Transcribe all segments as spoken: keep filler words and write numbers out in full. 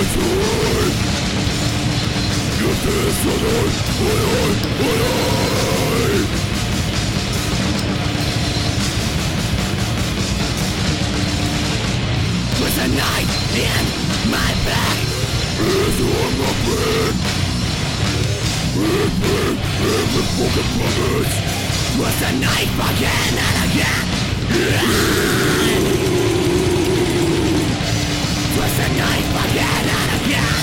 With a knife in my back is on my brain. With me in the broken promise. With a knife again and again. With a knife again and again.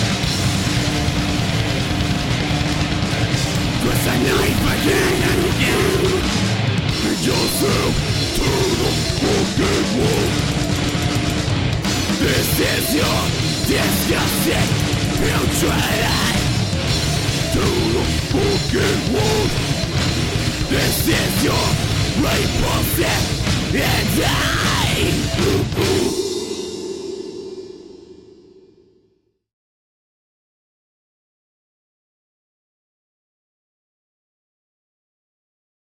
With a knife again and again. Lead yourself to the broken wall. This is your disgusting future. To the broken wall. This is your repulsive and I